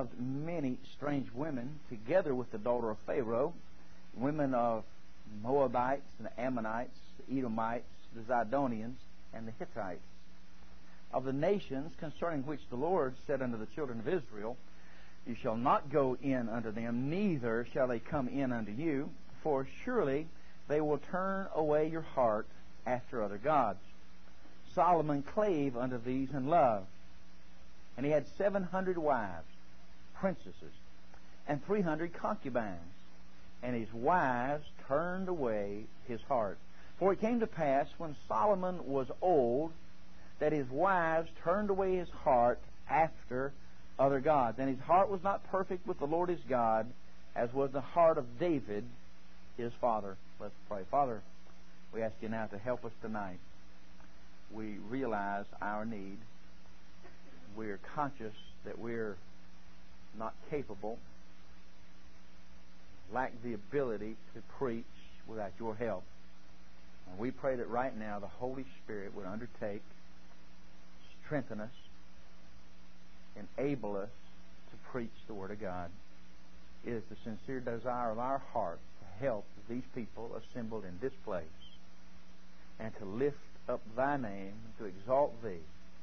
loved many strange women, together with the daughter of Pharaoh, women of Moabites and the Ammonites, the Edomites, the Zidonians, and the Hittites. Of the nations concerning which the Lord said unto the children of Israel, You shall not go in unto them, neither shall they come in unto you, for surely they will turn away your heart after other gods. Solomon clave unto these in love, and he had 700 wives, princesses, and 300 concubines, and his wives turned away his heart. For it came to pass, when Solomon was old, that his wives turned away his heart after other gods. And his heart was not perfect with the Lord his God, as was the heart of David his father. Let's pray. Father, we ask you now to help us tonight. We realize our need. We're conscious that we're not capable, lack the ability to preach without your help. And we pray that right now the Holy Spirit would undertake, strengthen us, enable us to preach the Word of God. It is the sincere desire of our heart to help these people assembled in this place and to lift up thy name, to exalt thee.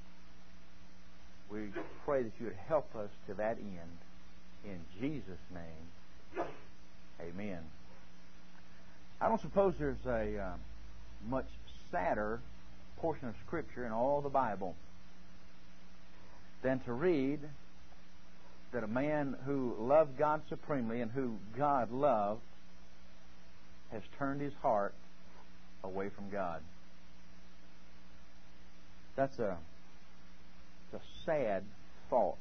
We pray that you would help us to that end. In Jesus' name, amen. I don't suppose there's a much sadder portion of Scripture in all the Bible than to read that a man who loved God supremely and who God loved has turned his heart away from God. That's a sad thought.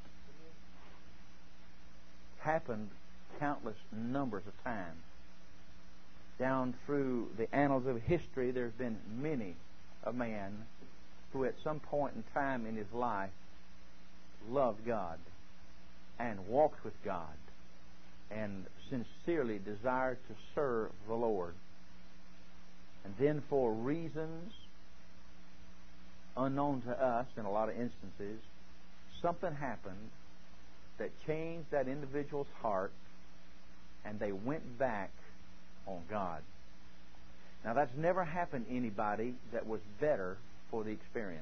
Happened countless numbers of times. Down through the annals of history, there's been many a man who at some point in time in his life loved God and walked with God and sincerely desired to serve the Lord. And then for reasons unknown to us in a lot of instances, something happened that changed that individual's heart and they went back on God. Now that's never happened to anybody that was better for the experience.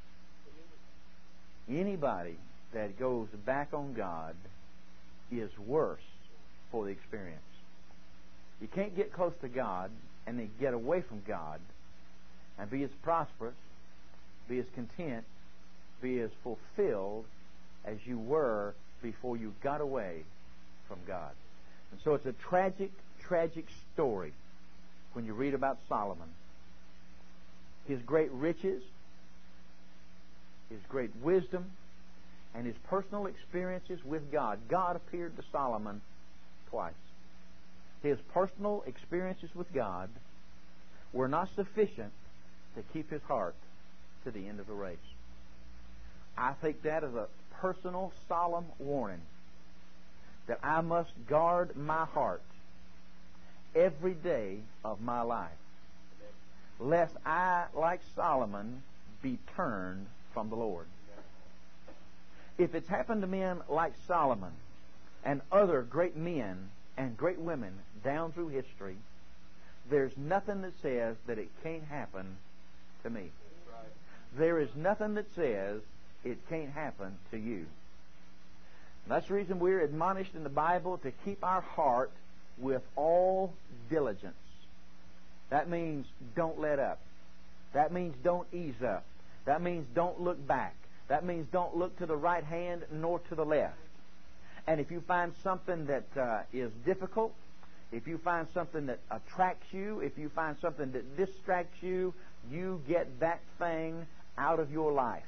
Anybody that goes back on God is worse for the experience. You can't get close to God and then get away from God and be as prosperous, be as content, be as fulfilled as you were before you got away from God. And so it's a tragic, tragic story when you read about Solomon. His great riches, his great wisdom, and his personal experiences with God. God appeared to Solomon twice. His personal experiences with God were not sufficient to keep his heart to the end of the race. I think that is a personal, solemn warning that I must guard my heart every day of my life, lest I, like Solomon, be turned from the Lord. If it's happened to men like Solomon and other great men and great women down through history, there's nothing that says that it can't happen to me. There is nothing that says it can't happen to you. And that's the reason we're admonished in the Bible to keep our heart with all diligence. That means don't let up. That means don't ease up. That means don't look back. That means don't look to the right hand nor to the left. And if you find something that is difficult, if you find something that attracts you, if you find something that distracts you, you get that thing out of your life.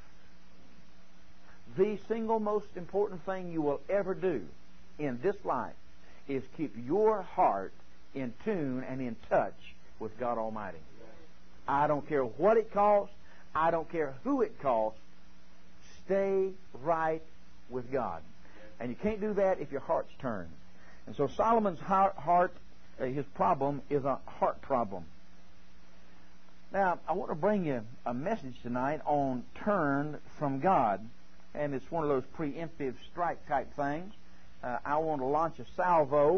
The single most important thing you will ever do in this life is keep your heart in tune and in touch with God Almighty. I don't care what it costs. I don't care who it costs. Stay right with God. And you can't do that if your heart's turned. And so Solomon's heart, his problem is a heart problem. Now, I want to bring you a message tonight on turned from God. And it's one of those preemptive strike type things. I want to launch a salvo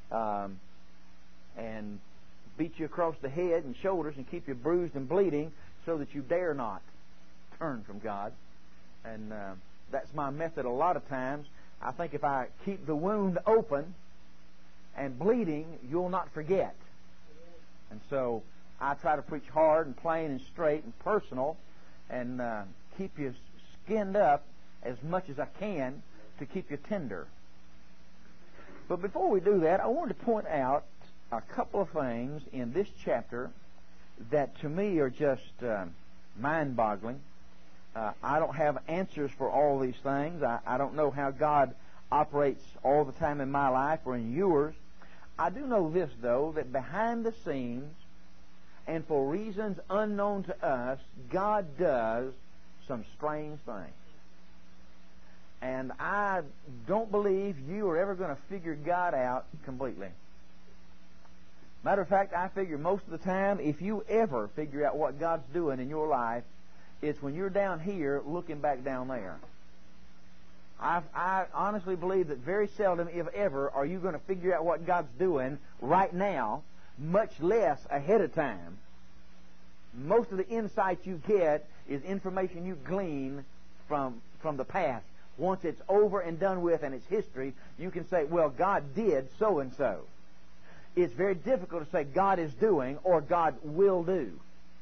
and beat you across the head and shoulders and keep you bruised and bleeding so that you dare not turn from God. And that's my method a lot of times. I think if I keep the wound open and bleeding, you'll not forget. And so I try to preach hard and plain and straight and personal and keep you skinned up as much as I can to keep you tender. But before we do that, I wanted to point out a couple of things in this chapter that to me are just mind-boggling. I don't have answers for all these things. I don't know how God operates all the time in my life or in yours. I do know this, though, that behind the scenes and for reasons unknown to us, God does some strange things. And I don't believe you are ever going to figure God out completely. Matter of fact, I figure most of the time, if you ever figure out what God's doing in your life, it's when you're down here looking back down there. I honestly believe that very seldom, if ever, are you going to figure out what God's doing right now, much less ahead of time. Most of the insight you get is information you glean from the past. Once it's over and done with and it's history, you can say, well, God did so and so. It's very difficult to say God is doing or God will do.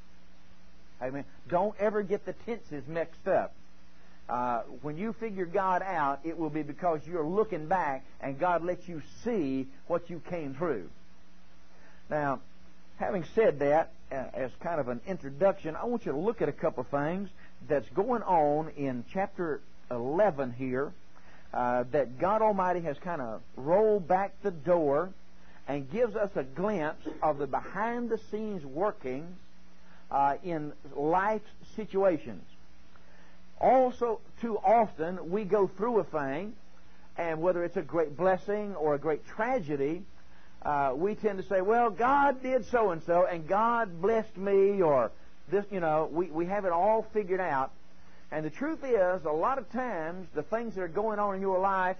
Amen. Don't ever get the tenses mixed up. When you figure God out, it will be because you're looking back and God lets you see what you came through. Now, having said that, as kind of an introduction, I want you to look at a couple of things that's going on in chapter 11 here, that God Almighty has kind of rolled back the door and gives us a glimpse of the behind-the-scenes workings in life's situations. Also, too often, we go through a thing, and whether it's a great blessing or a great tragedy, we tend to say, well, God did so-and-so, and God blessed me, or this, we have it all figured out. And the truth is, a lot of times, the things that are going on in your life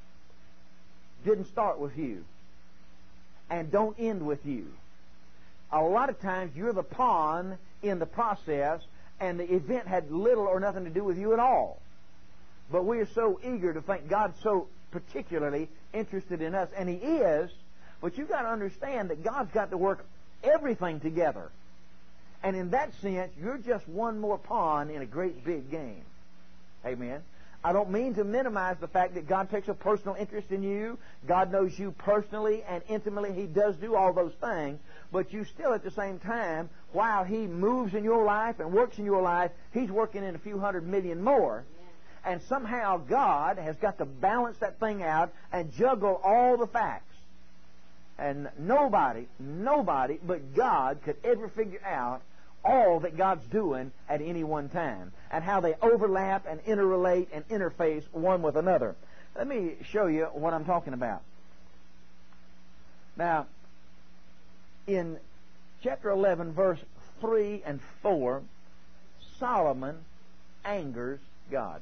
didn't start with you and don't end with you. A lot of times, you're the pawn in the process, and the event had little or nothing to do with you at all. But we are so eager to think God's so particularly interested in us, and He is, but you've got to understand that God's got to work everything together. And in that sense, you're just one more pawn in a great big game. Amen. I don't mean to minimize the fact that God takes a personal interest in you. God knows you personally and intimately. He does do all those things. But you still, at the same time, while He moves in your life and works in your life, He's working in a few 100 million more. And somehow God has got to balance that thing out and juggle all the facts. And nobody but God could ever figure out all that God's doing at any one time, and how they overlap and interrelate and interface one with another. Let me show you what I'm talking about. Now, in chapter 11, verse 3 and 4, Solomon angers God.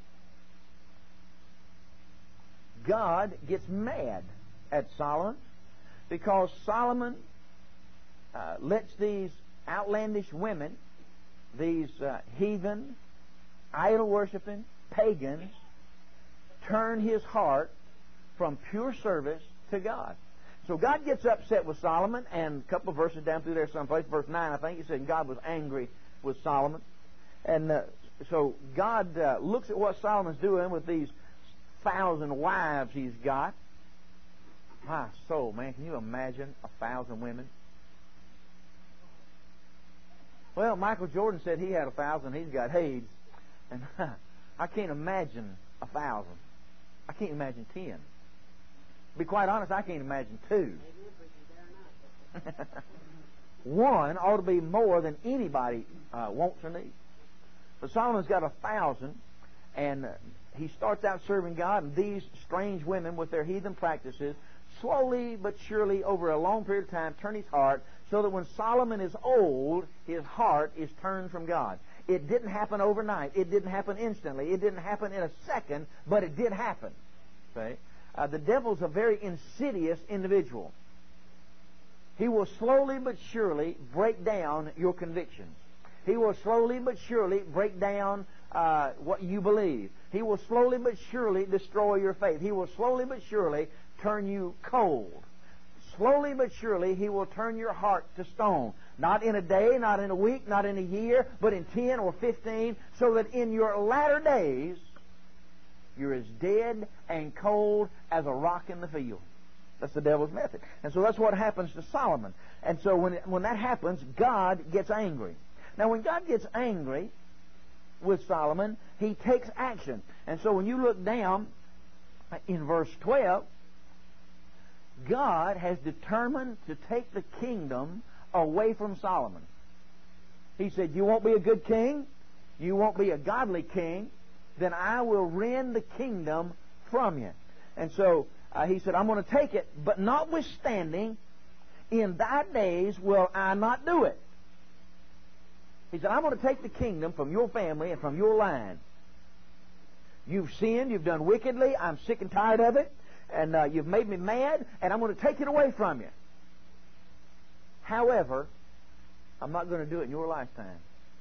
God gets mad at Solomon because Solomon lets these outlandish women, these heathen, idol-worshiping pagans, turn his heart from pure service to God. So God gets upset with Solomon, and a couple of verses down through there someplace, verse 9, I think, he said God was angry with Solomon. And so God looks at what Solomon's doing with these 1,000 wives he's got. My soul, man, can you imagine 1,000 women? Well, Michael Jordan said he had 1,000. He's got AIDS. And I can't imagine 1,000. I can't imagine 10. To be quite honest, I can't imagine 2. One ought to be more than anybody wants or needs. But Solomon's got 1,000, and he starts out serving God, and these strange women with their heathen practices slowly but surely over a long period of time turn his heart, so that when Solomon is old, his heart is turned from God. It didn't happen overnight. It didn't happen instantly. It didn't happen in a second, but it did happen. See? The devil's a very insidious individual. He will slowly but surely break down your convictions. He will slowly but surely break down what you believe. He will slowly but surely destroy your faith. He will slowly but surely turn you cold. Slowly but surely He will turn your heart to stone. Not in a day, not in a week, not in a year, but in 10 or 15, so that in your latter days you're as dead and cold as a rock in the field. That's the devil's method. And so that's what happens to Solomon. And so when that happens, God gets angry. Now when God gets angry with Solomon, He takes action. And so when you look down in verse 12, God has determined to take the kingdom away from Solomon. He said, you won't be a good king, you won't be a godly king, then I will rend the kingdom from you. And so He said, I'm going to take it, but notwithstanding, in thy days will I not do it. He said, I'm going to take the kingdom from your family and from your line. You've sinned, you've done wickedly, I'm sick and tired of it, and you've made me mad, and I'm going to take it away from you. However, I'm not going to do it in your lifetime.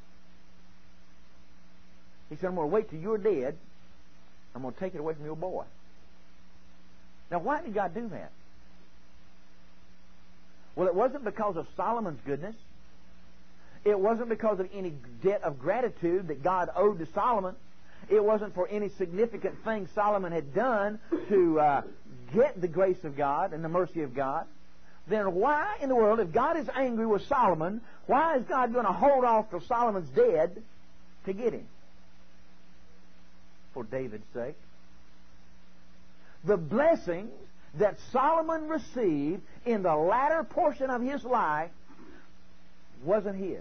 He said, I'm going to wait till you're dead. I'm going to take it away from your boy. Now, why did God do that? Well, it wasn't because of Solomon's goodness. It wasn't because of any debt of gratitude that God owed to Solomon. It wasn't for any significant thing Solomon had done to get the grace of God and the mercy of God. Then why in the world, if God is angry with Solomon, why is God going to hold off till Solomon's dead to get him? For David's sake. The blessings that Solomon received in the latter portion of his life wasn't his.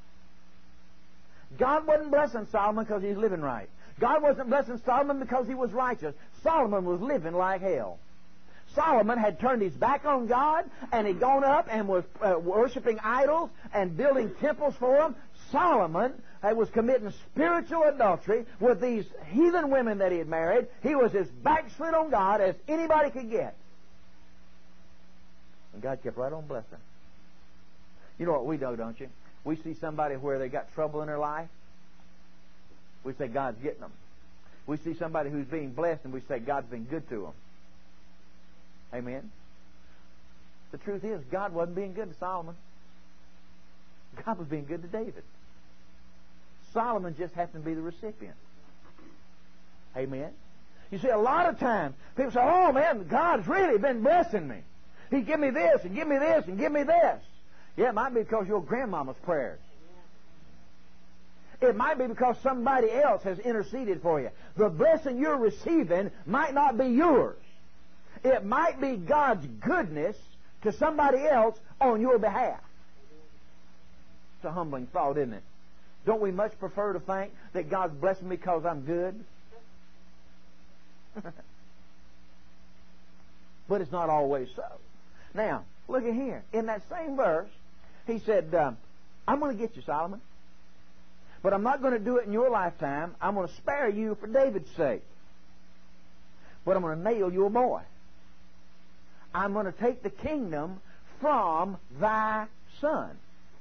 God wasn't blessing Solomon because he was living right. God wasn't blessing Solomon because he was righteous. Solomon was living like hell. Solomon had turned his back on God and had gone up and was worshiping idols and building temples for them. Solomon was committing spiritual adultery with these heathen women that he had married. He was as backslid on God as anybody could get. And God kept right on blessing. You know what we do, don't you? We see somebody where they got trouble in their life. We say God's getting them. We see somebody who's being blessed and we say God's been good to them. Amen? The truth is, God wasn't being good to Solomon. God was being good to David. Solomon just happened to be the recipient. Amen? You see, a lot of times, people say, oh man, God's really been blessing me. He give me this, and give me this, and give me this. Yeah, it might be because of your grandmama's prayers. It might be because somebody else has interceded for you. The blessing you're receiving might not be yours. It might be God's goodness to somebody else on your behalf. It's a humbling thought, isn't it? Don't we much prefer to think that God's blessing me because I'm good? But it's not always so. Now, look at here. In that same verse, he said, I'm going to get you, Solomon. But I'm not going to do it in your lifetime. I'm going to spare you for David's sake. But I'm going to nail your boy. I'm going to take the kingdom from thy son.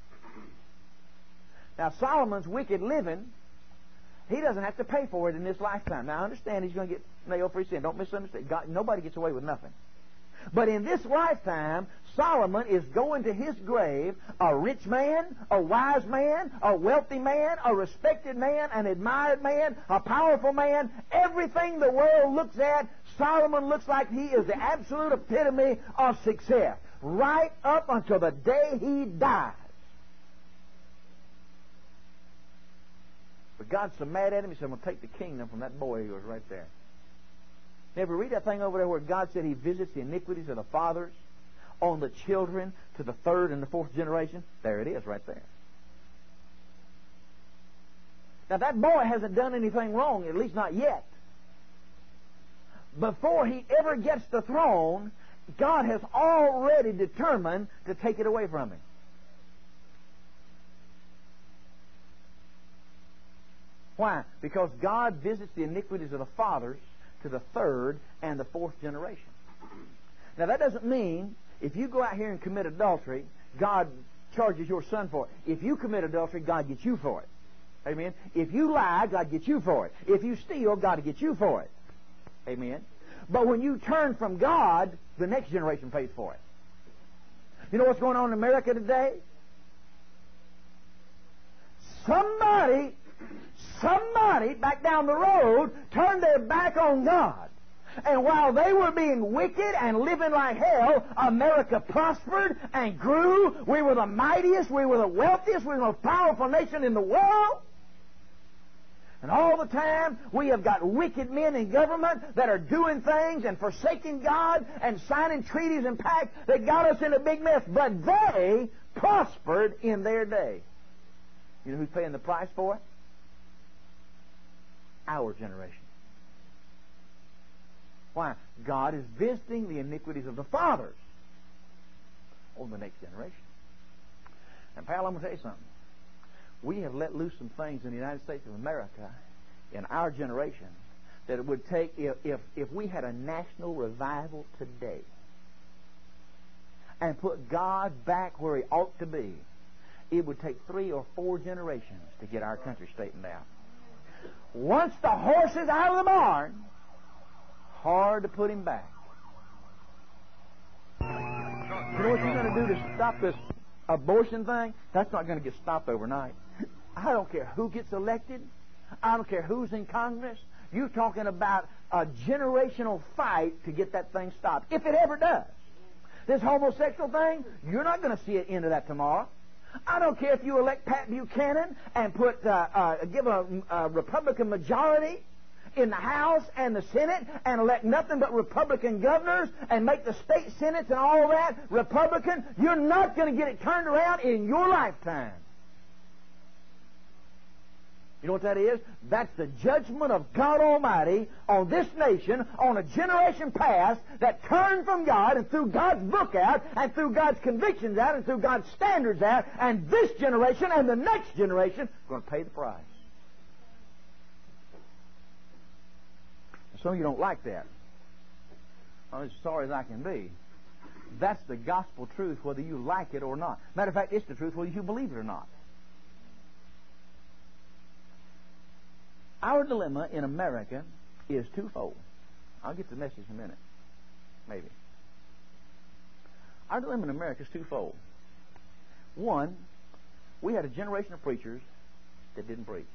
Now, Solomon's wicked living, he doesn't have to pay for it in this lifetime. Now, I understand he's going to get nailed for his sin. Don't misunderstand. God, nobody gets away with nothing. But in this lifetime, Solomon is going to his grave a rich man, a wise man, a wealthy man, a respected man, an admired man, a powerful man. Everything the world looks at, Solomon looks like he is the absolute epitome of success. Right up until the day he dies. But God's so mad at him, he said, I'm going to take the kingdom from that boy who was right there. Ever read that thing over there where God said He visits the iniquities of the fathers on the children to the third and the fourth generation? There it is right there. Now that boy hasn't done anything wrong, at least not yet. Before he ever gets the throne, God has already determined to take it away from him. Why? Because God visits the iniquities of the fathers to the third and the fourth generation. Now, that doesn't mean if you go out here and commit adultery, God charges your son for it. If you commit adultery, God gets you for it. Amen? If you lie, God gets you for it. If you steal, God gets you for it. Amen? But when you turn from God, the next generation pays for it. You know what's going on in America today? Somebody back down the road turned their back on God. And while they were being wicked and living like hell, America prospered and grew. We were the mightiest, we were the wealthiest, we were the most powerful nation in the world. And all the time, we have got wicked men in government that are doing things and forsaking God and signing treaties and pacts that got us in a big mess. But they prospered in their day. You know who's paying the price for it? Our generation. Why? God is visiting the iniquities of the fathers on the next generation. And pal, I'm going to tell you something. We have let loose some things in the United States of America in our generation that it would take, if we had a national revival today and put God back where He ought to be, it would take 3 or 4 generations to get our country straightened out. Once the horse is out of the barn, hard to put him back. You know what you're going to do to stop this abortion thing? That's not going to get stopped overnight. I don't care who gets elected. I don't care who's in Congress. You're talking about a generational fight to get that thing stopped, if it ever does. This homosexual thing, you're not going to see an end of that tomorrow. I don't care if you elect Pat Buchanan and give a Republican majority in the House and the Senate and elect nothing but Republican governors and make the state senates and all that Republican. You're not going to get it turned around in your lifetime. You know what that is? That's the judgment of God Almighty on this nation, on a generation past that turned from God and threw God's book out and threw God's convictions out and threw God's standards out, and this generation and the next generation are going to pay the price. Some of you don't like that. I'm as sorry as I can be. That's the gospel truth, whether you like it or not. Matter of fact, it's the truth whether you believe it or not. Our dilemma in America is twofold. I'll get to the message in a minute. Maybe. Our dilemma in America is twofold. One, we had a generation of preachers that didn't preach.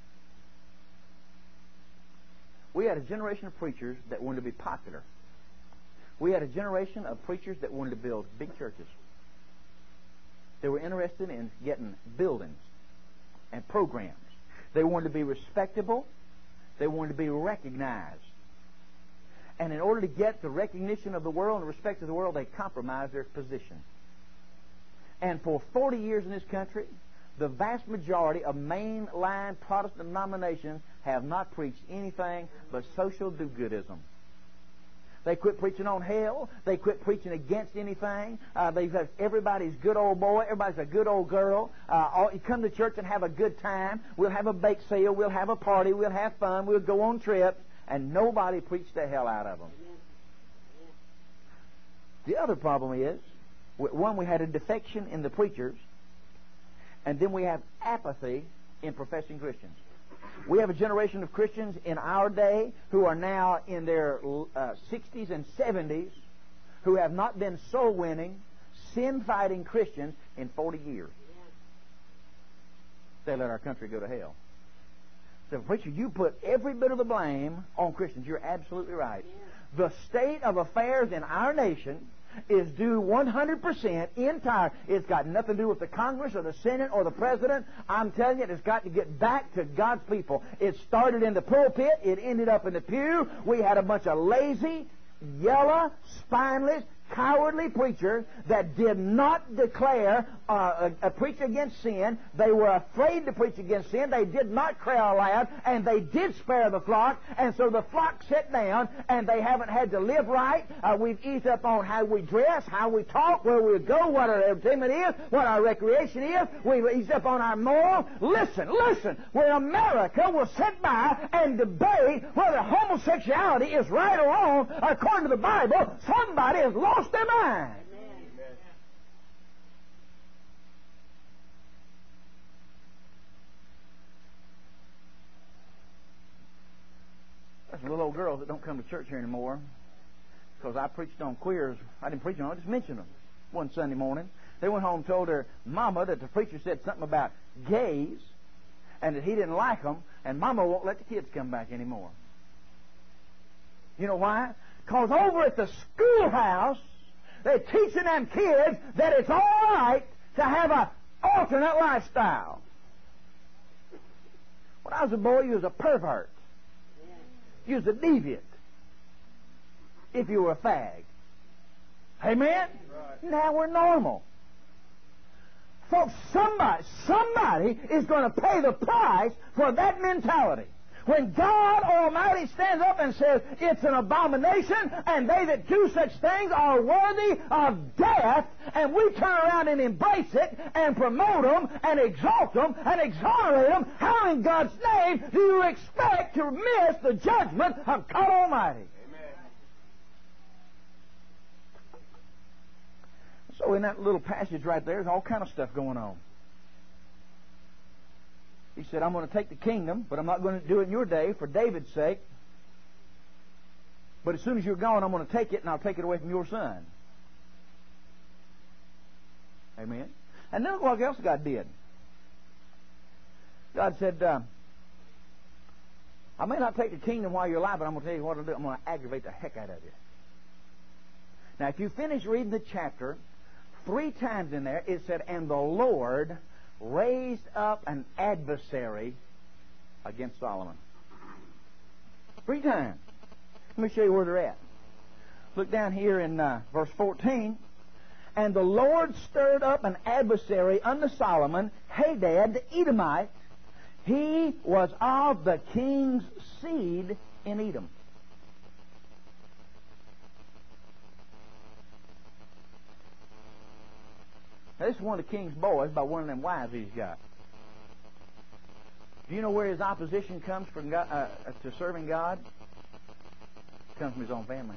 We had a generation of preachers that wanted to be popular. We had a generation of preachers that wanted to build big churches. They were interested in getting buildings and programs. They wanted to be respectable. They wanted to be recognized. And in order to get the recognition of the world and the respect of the world, they compromised their position. And for 40 years in this country, the vast majority of mainline Protestant denominations have not preached anything but social do-goodism. They quit preaching on hell. They quit preaching against anything. They've said everybody's good old boy. Everybody's a good old girl. You come to church and have a good time. We'll have a bake sale. We'll have a party. We'll have fun. We'll go on trips. And nobody preached the hell out of them. The other problem is, one, we had a defection in the preachers. And then we have apathy in professing Christians. We have a generation of Christians in our day who are now in their 60s and 70s who have not been soul-winning, sin-fighting Christians in 40 years. They let our country go to hell. So, preacher, you put every bit of the blame on Christians. You're absolutely right. The state of affairs in our nation is due 100% entire. It's got nothing to do with the Congress or the Senate or the President. I'm telling you, it's got to get back to God's people. It started in the pulpit. It ended up in the pew. We had a bunch of lazy, yellow, spineless, cowardly preacher that did not declare preach against sin. They were afraid to preach against sin. They did not cry aloud, and they did spare the flock, and so the flock sat down, and they haven't had to live right. We've eased up on how we dress, how we talk, where we go, what our entertainment is, what our recreation is. We've eased up on our moral. Listen, where America will sit by and debate whether homosexuality is right or wrong according to the Bible, somebody has lost their mind. Amen. There's little old girls that don't come to church here anymore because I preached on queers. I didn't preach on them, I just mentioned them one Sunday morning. They went home and told their mama that the preacher said something about gays and that he didn't like them, and mama won't let the kids come back anymore. You know why? Because over at the schoolhouse, they're teaching them kids that it's all right to have an alternate lifestyle. When I was a boy, you was a pervert. You was a deviant. If you were a fag. Amen? Right. Now we're normal. Folks, somebody is going to pay the price for that mentality. When God Almighty stands up and says it's an abomination and they that do such things are worthy of death, and we turn around and embrace it and promote them and exalt them and exonerate them, how in God's name do you expect to miss the judgment of God Almighty? Amen. So in that little passage right there, there's all kind of stuff going on. He said, I'm going to take the kingdom, but I'm not going to do it in your day for David's sake. But as soon as you're gone, I'm going to take it, and I'll take it away from your son. Amen. And then look what else God did. God said, I may not take the kingdom while you're alive, but I'm going to tell you what I'll do. I'm going to aggravate the heck out of you. Now, if you finish reading the chapter, 3 times in there, it said, and the Lord raised up an adversary against Solomon. 3 times. Let me show you where they're at. Look down here in verse 14. And the Lord stirred up an adversary unto Solomon, Hadad the Edomite. He was of the king's seed in Edom. Now, this is one of the king's boys by one of them wives he's got. Do you know where his opposition comes from God, to serving God? It comes from his own family.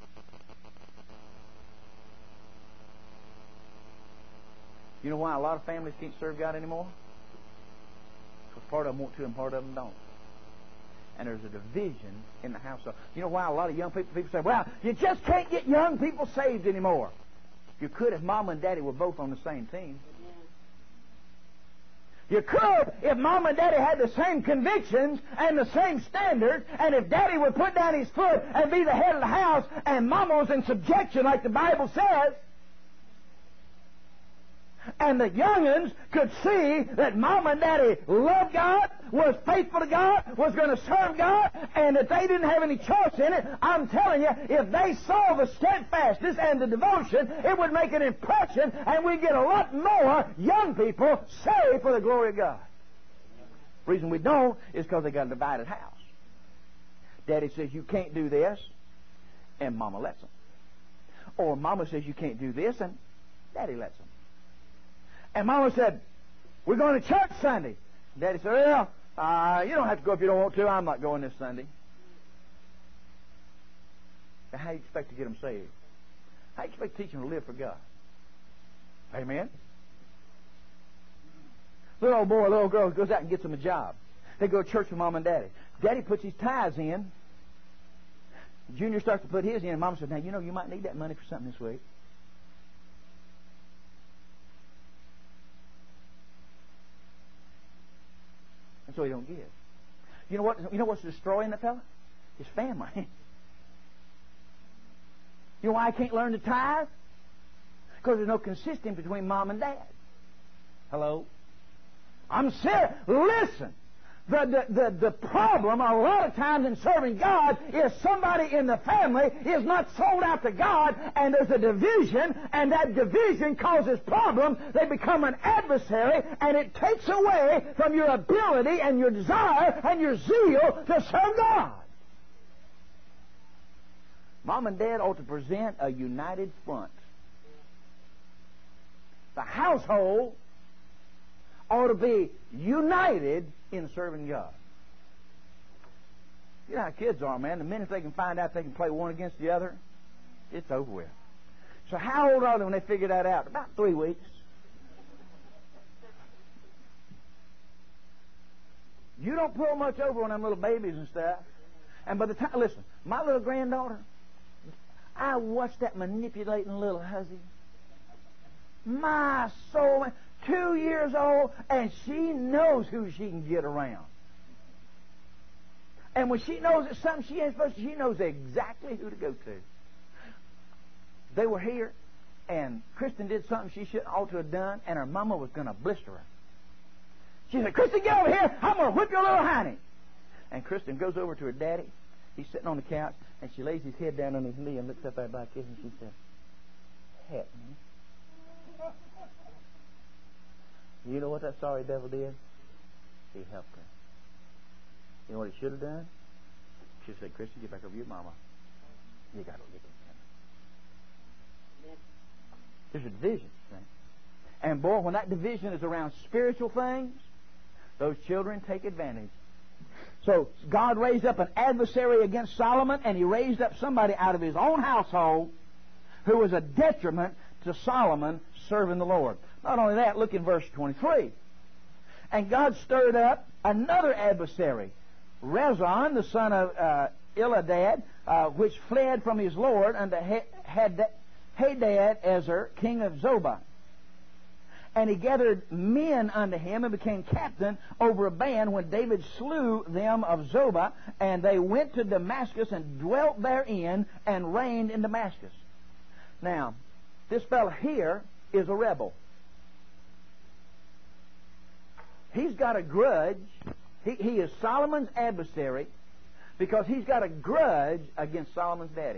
You know why a lot of families can't serve God anymore? Because part of them want to and part of them don't. And there's a division in the household. You know why a lot of young people say, well, you just can't get young people saved anymore. You could if Mama and Daddy were both on the same team. You could if Mama and Daddy had the same convictions and the same standards, and if Daddy would put down his foot and be the head of the house, and Mama was in subjection like the Bible says, and the young'uns could see that Mama and Daddy loved God, was faithful to God, was going to serve God, and that they didn't have any choice in it. I'm telling you, if they saw the steadfastness and the devotion, it would make an impression, and we'd get a lot more young people saved for the glory of God. The reason we don't is because they got a divided house. Daddy says, you can't do this, and Mama lets them. Or Mama says, you can't do this, and Daddy lets them. And Mama said, we're going to church Sunday. Daddy said, well, you don't have to go if you don't want to. I'm not going this Sunday. Now, how do you expect to get them saved? How do you expect to teach them to live for God? Amen? Little old boy, little girl goes out and gets them a job. They go to church with Mom and Daddy. Daddy puts his tithes in. Junior starts to put his in. And Mom says, now, you might need that money for something this week. And so he don't give. You know what's destroying the fella? His family. You know why I can't learn to tithe? Because there's no consistency between Mom and Dad. Hello? I'm serious. Listen. The problem a lot of times in serving God is somebody in the family is not sold out to God, and there's a division, and that division causes problems. They become an adversary, and it takes away from your ability and your desire and your zeal to serve God. Mom and Dad ought to present a united front. The household ought to be united in serving God. You know how kids are, man. The minute they can find out they can play one against the other, it's over with. So how old are they when they figure that out? About 3 weeks. You don't pull much over on them little babies and stuff. And by the time, listen, my little granddaughter, I watched that manipulating little hussy. My soul, man. 2 years old, and she knows who she can get around. And when she knows it's something she ain't supposed to, she knows exactly who to go to. They were here, and Kristen did something she shouldn't ought to have done, and her mama was going to blister her. She said, "Kristen, get over here. I'm going to whip your little hiney." And Kristen goes over to her daddy. He's sitting on the couch, and she lays his head down on his knee and looks up at him like this, and she said, "Help me." You know what that sorry devil did? He helped her. You know what he should have done? She said, "Christy, get back over your mama. You got to get him." There's a division. Right? And boy, when that division is around spiritual things, those children take advantage. So God raised up an adversary against Solomon, and he raised up somebody out of his own household who was a detriment to Solomon serving the Lord. Not only that, look in verse 23. And God stirred up another adversary, Rezon, the son of Eladad, which fled from his lord unto Hadad-ezer, king of Zobah. And he gathered men unto him and became captain over a band when David slew them of Zobah. And they went to Damascus and dwelt therein and reigned in Damascus. Now, this fellow here is a rebel. He's got a grudge. He is Solomon's adversary because he's got a grudge against Solomon's daddy.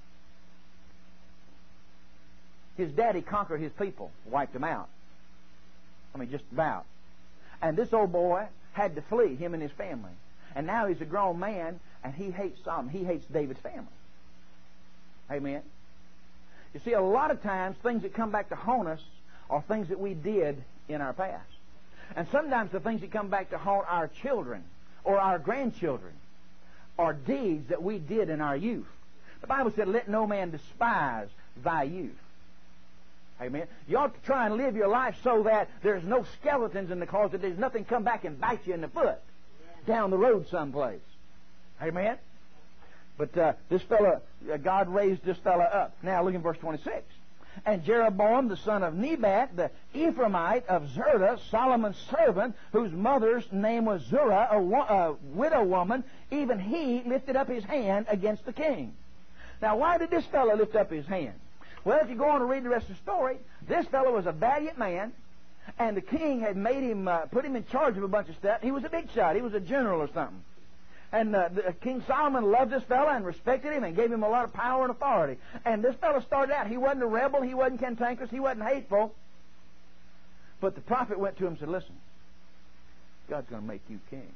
His daddy conquered his people, wiped them out. I mean, just about. And this old boy had to flee, him and his family. And now he's a grown man, and he hates Solomon. He hates David's family. Amen? You see, a lot of times, things that come back to haunt us are things that we did in our past. And sometimes the things that come back to haunt our children or our grandchildren are deeds that we did in our youth. The Bible said, "Let no man despise thy youth." Amen. You ought to try and live your life so that there's no skeletons in the closet. There's nothing come back and bite you in the foot down the road someplace. Amen. But this fellow, God raised this fellow up. Now look in verse 26. And Jeroboam, the son of Nebat, the Ephraimite of Zerah, Solomon's servant, whose mother's name was Zurah, a widow woman, even he lifted up his hand against the king. Now, why did this fellow lift up his hand? Well, if you go on and read the rest of the story, this fellow was a valiant man, and the king had made him, put him in charge of a bunch of stuff. He was a big shot. He was a general or something. And King Solomon loved this fellow and respected him and gave him a lot of power and authority. And this fellow started out, he wasn't a rebel, he wasn't cantankerous, he wasn't hateful. But the prophet went to him and said, "Listen, God's going to make you king."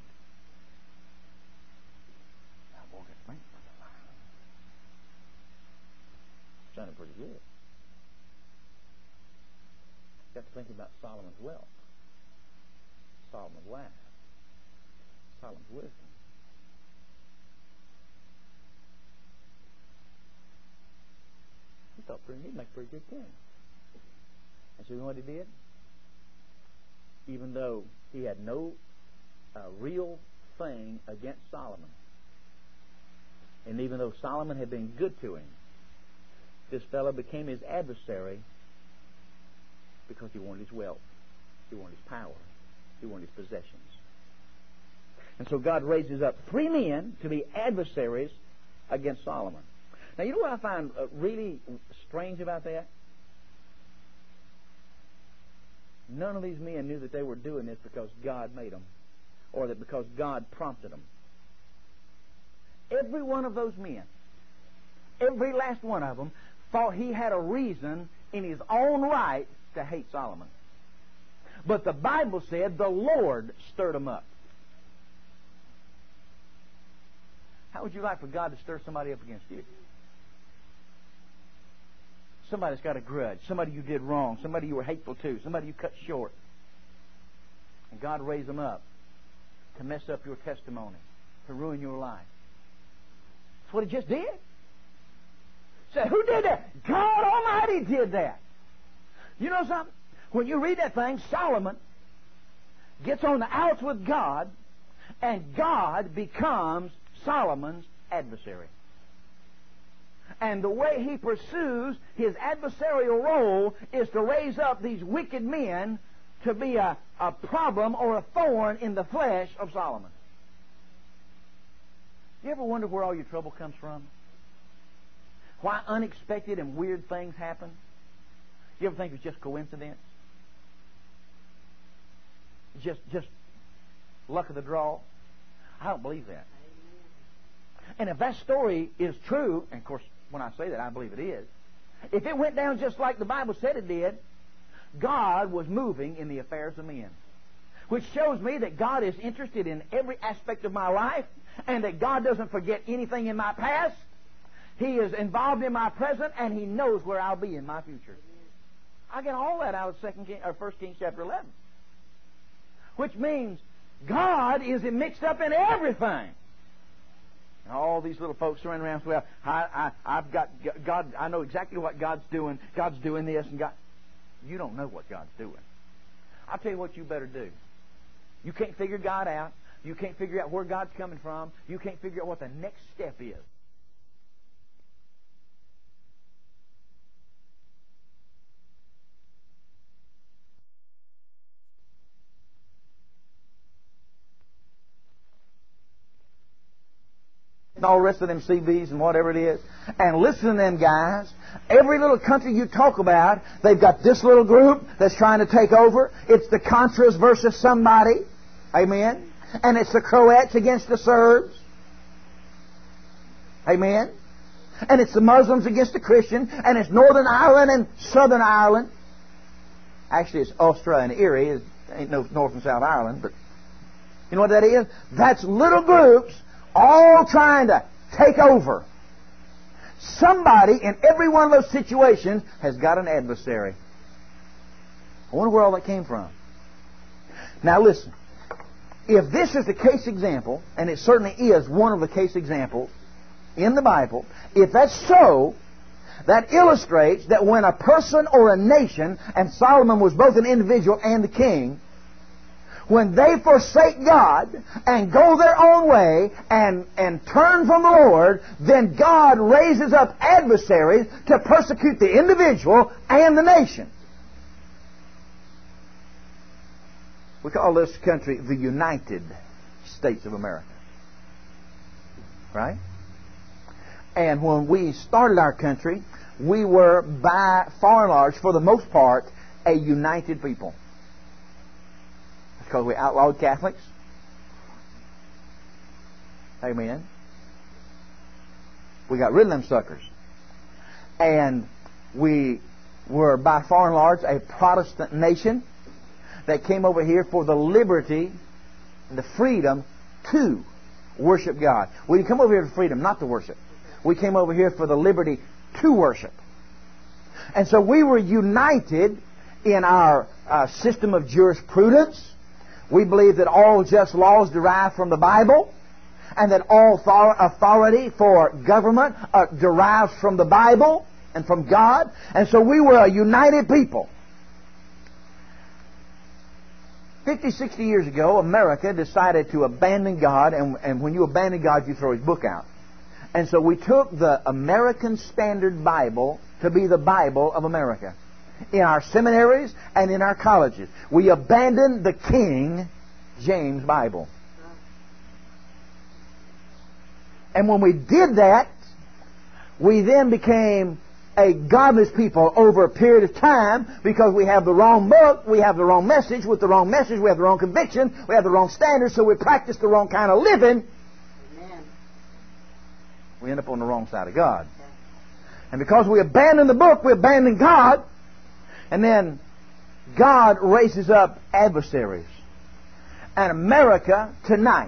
Now, boy, that's me. Sounded pretty good. Got to think about Solomon's wealth, Solomon's wife, Solomon's wisdom. He thought he'd make a pretty good king. And so you know what he did? Even though he had no real thing against Solomon, and even though Solomon had been good to him, this fellow became his adversary because he wanted his wealth, he wanted his power, he wanted his possessions. And so God raises up 3 men to be adversaries against Solomon. Now, you know what I find really strange about that? None of these men knew that they were doing this because God made them, or that because God prompted them. Every one of those men, every last one of them, thought he had a reason in his own right to hate Solomon. But the Bible said the Lord stirred them up. How would you like for God to stir somebody up against you? Somebody that's got a grudge, somebody you did wrong, somebody you were hateful to, somebody you cut short. And God raised them up to mess up your testimony, to ruin your life. That's what He just did. Say, who did that? God Almighty did that. You know something? When you read that thing, Solomon gets on the outs with God, and God becomes Solomon's adversary. And the way he pursues his adversarial role is to raise up these wicked men to be a problem or a thorn in the flesh of Solomon. You ever wonder where all your trouble comes from? Why unexpected and weird things happen? You ever think it's just coincidence? Just luck of the draw? I don't believe that. And if that story is true, and of course when I say that I believe it is, if it went down just like the Bible said it did, God was moving in the affairs of men. Which shows me that God is interested in every aspect of my life, and that God doesn't forget anything in my past. He is involved in my present, and He knows where I'll be in my future. I get all that out of 1 Kings chapter 11. Which means God is mixed up in everything. And all these little folks running around, well, I've got God. I know exactly what God's doing. God's doing this, and God. You don't know what God's doing. I'll tell you what you better do. You can't figure God out. You can't figure out where God's coming from. You can't figure out what the next step is. And all the rest of them CBs and whatever it is, and listen to them guys. Every little country you talk about, they've got this little group that's trying to take over. It's the Contras versus somebody. Amen. And it's the Croats against the Serbs. Amen. And it's the Muslims against the Christians. And it's Northern Ireland and Southern Ireland. Actually, it's Ulster and Erie. It ain't no North and South Ireland, but you know what that is? That's little groups all trying to take over. Somebody in every one of those situations has got an adversary. I wonder where all that came from. Now listen. If this is the case example, and it certainly is one of the case examples in the Bible, if that's so, that illustrates that when a person or a nation, and Solomon was both an individual and the king, when they forsake God and go their own way and turn from the Lord, then God raises up adversaries to persecute the individual and the nation. We call this country the United States of America. Right? And when we started our country, we were by far and large, for the most part, a united people. Because we outlawed Catholics. Amen. We got rid of them suckers. And we were by far and large a Protestant nation that came over here for the liberty and the freedom to worship God. We didn't come over here for freedom, not to worship. We came over here for the liberty to worship. And so we were united in our system of jurisprudence. We believe that all just laws derive from the Bible, and that all authority for government derives from the Bible and from God. And so we were a united people. 50, 60 years ago, America decided to abandon God, and when you abandon God, you throw His book out. And so we took the American Standard Bible to be the Bible of America. In our seminaries and in our colleges, we abandoned the King James Bible. And when we did that, we then became a godless people over a period of time because we have the wrong book, we have the wrong message. With the wrong message, we have the wrong conviction, we have the wrong standards, so we practice the wrong kind of living. Amen. We end up on the wrong side of God. And because we abandon the book, we abandon God, and then God raises up adversaries. And America tonight,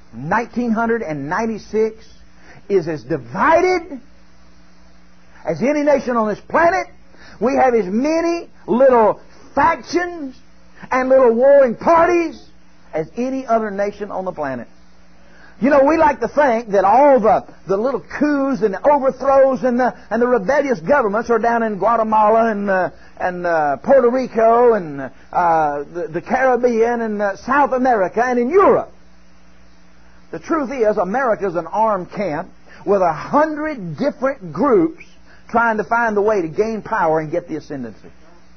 1996, is as divided as any nation on this planet. We have as many little factions and little warring parties as any other nation on the planet. You know, we like to think that all the little coups and the overthrows and the rebellious governments are down in Guatemala and Puerto Rico and the Caribbean and South America and in Europe. The truth is, America is an armed camp with 100 different groups trying to find the way to gain power and get the ascendancy.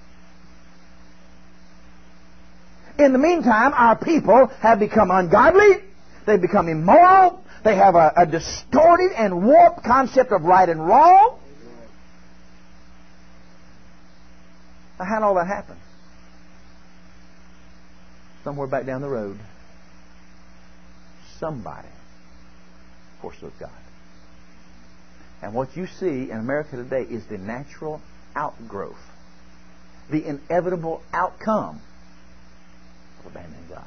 In the meantime, our people have become ungodly. They've become immoral. They have a distorted and warped concept of right and wrong. Now, how did all that happen? Somewhere back down the road, somebody forsook God. And what you see in America today is the natural outgrowth, the inevitable outcome of abandoning God.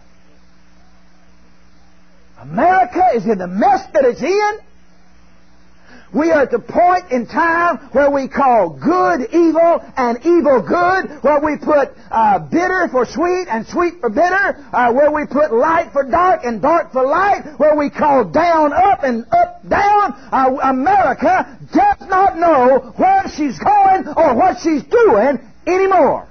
America is in the mess that it's in. We are at the point in time where we call good evil and evil good, where we put bitter for sweet and sweet for bitter, where we put light for dark and dark for light, where we call down up and up down. America does not know where she's going or what she's doing anymore.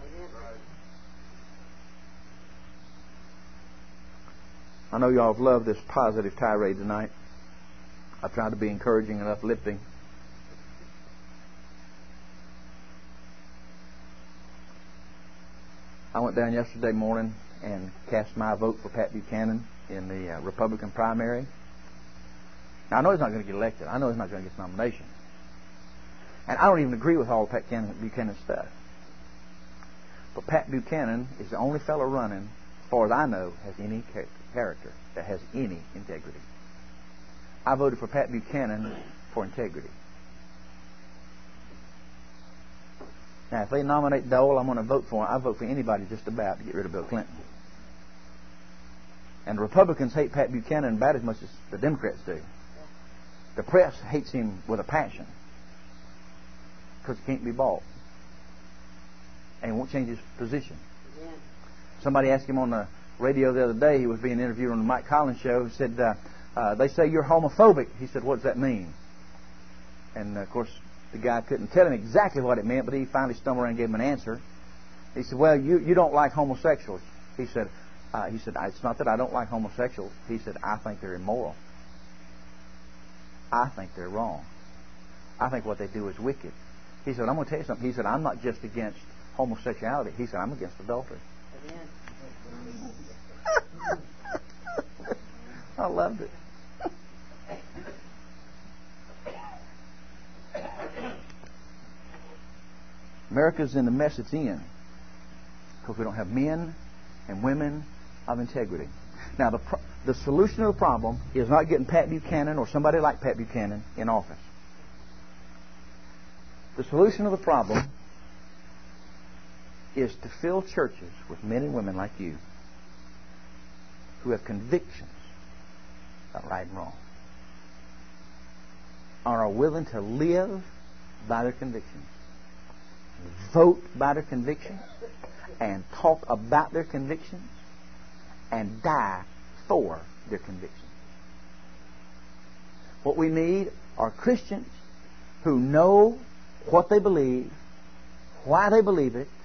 I know y'all have loved this positive tirade tonight. I've tried to be encouraging and uplifting. I went down yesterday morning and cast my vote for Pat Buchanan in the Republican primary. Now, I know he's not going to get elected. I know he's not going to get the nomination. And I don't even agree with all Pat Buchanan's stuff. But Pat Buchanan is the only fellow running, as far as I know, has any character, that has any integrity. I voted for Pat Buchanan for integrity. Now, if they nominate Dole, I'm going to vote for him. I vote for anybody just about to get rid of Bill Clinton. And the Republicans hate Pat Buchanan about as much as the Democrats do. The press hates him with a passion because he can't be bought. And he won't change his position. Yeah. Somebody asked him on the radio the other day, he was being interviewed on the Mike Collins show, he said, they say you're homophobic. He said, what does that mean? And of course, the guy couldn't tell him exactly what it meant, but he finally stumbled around and gave him an answer. He said, well, you don't like homosexuals. He said, it's not that I don't like homosexuals. He said, I think they're immoral. I think they're wrong. I think what they do is wicked. He said, I'm going to tell you something. He said, I'm not just against homosexuality. He said, I'm against adultery. Amen. I loved it. America's in the mess it's in because we don't have men and women of integrity. Now, the solution to the problem is not getting Pat Buchanan or somebody like Pat Buchanan in office. The solution to the problem is to fill churches with men and women like you who have convictions about right and wrong, are willing to live by their convictions, vote by their convictions, and talk about their convictions, and die for their convictions. What we need are Christians who know what they believe, why they believe it,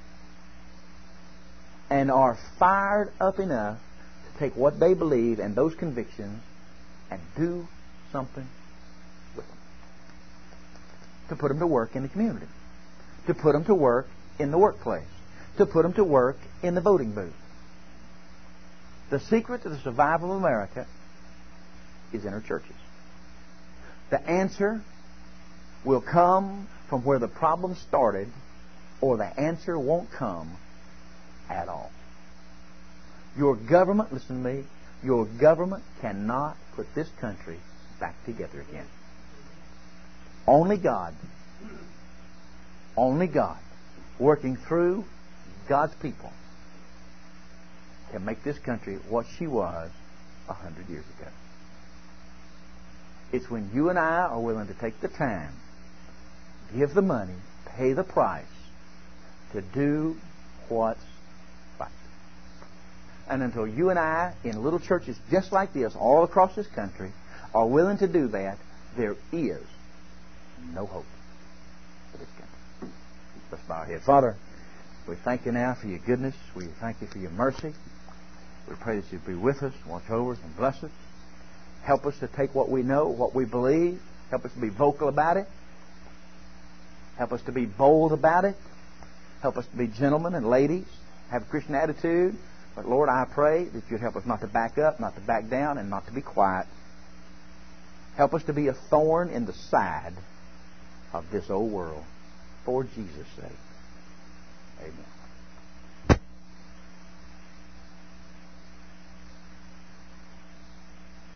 and are fired up enough to take what they believe and those convictions and do something with them. To put them to work in the community. To put them to work in the workplace. To put them to work in the voting booth. The secret to the survival of America is in our churches. The answer will come from where the problem started, or the answer won't come at all. Your government, listen to me, your government cannot put this country back together again. Only God, working through God's people, can make this country what she was 100 years ago. It's when you and I are willing to take the time, give the money, pay the price to do what's right. And until you and I, in little churches just like this, all across this country, are willing to do that, there is no hope for this country. Let's bow our heads. Father, we thank you now for your goodness. We thank you for your mercy. We pray that you'd be with us, watch over us, and bless us. Help us to take what we know, what we believe. Help us to be vocal about it. Help us to be bold about it. Help us to be gentlemen and ladies, have a Christian attitude. But Lord, I pray that you'd help us not to back up, not to back down, and not to be quiet. Help us to be a thorn in the side of this old world. For Jesus' sake. Amen.